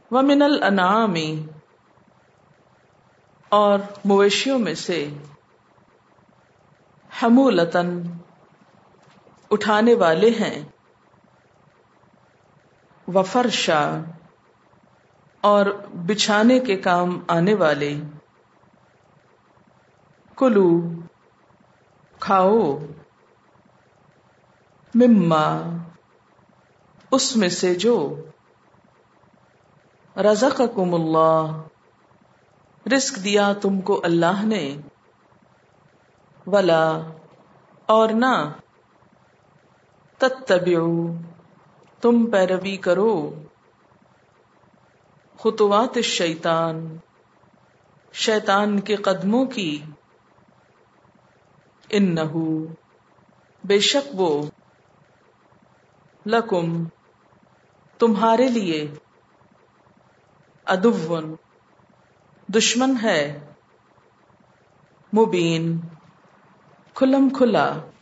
ومن الانعام، اور مویشیوں میں سے، حمولتن، اٹھانے والے ہیں، وفرشا، اور بچھانے کے کام آنے والے، کلو، کھاؤ، مما، اس میں سے جو، رزقکم اللہ، رزق دیا تم کو اللہ نے، ولا، اور نہ، تتبعوا، تم پیروی کرو، خطوات الشیطان، شیطان کے قدموں کی، انہو، بے شک وہ، لکم، تمہارے لیے، عدوٌ، دشمن ہے، مبین، کھلم کھلا،